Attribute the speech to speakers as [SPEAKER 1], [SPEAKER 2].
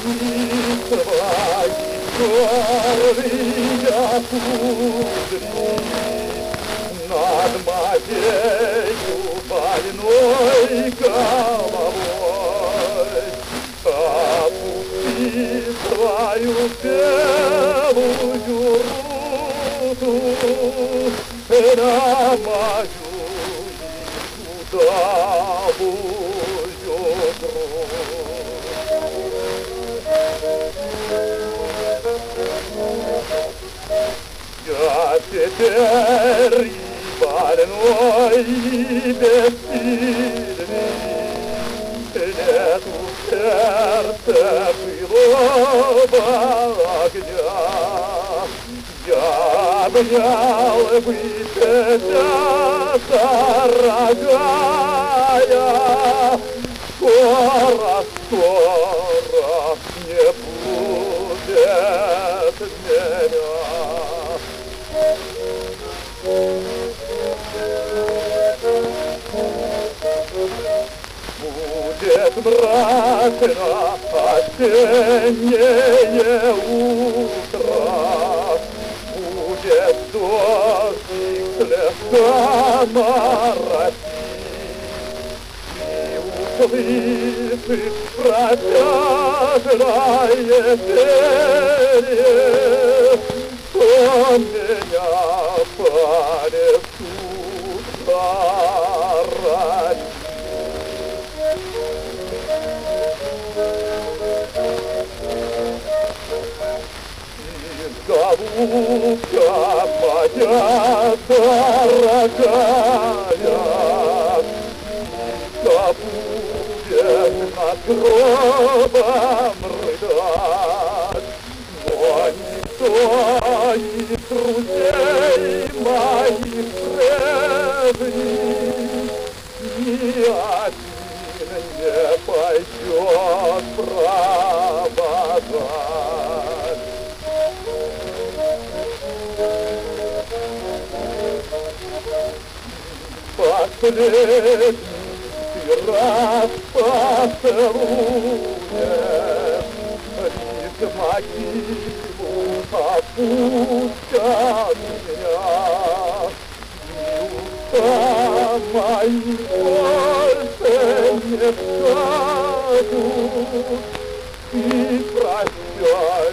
[SPEAKER 1] твои черные кудри над моею больной головой. Опусти свою белую руку на мою исхудалую грудь. Я теперь больной и бессильный, нету в сердце былого огня. Я обнял бы тебя, дорогая, скоро не будет меня. Будет мрачно осеннее утро, будет дождик слегка моросить, и услышишь протяжное пение, что меня понесут заранее. Голубка моя дорогая, тихо будешь над гробом рыдать, но никто из друзей моих прежних ни один не пойдет провожать. Последний раз поцелуешь, лишь могилу опускай меня, и уста мои больше не скажут, и прощай.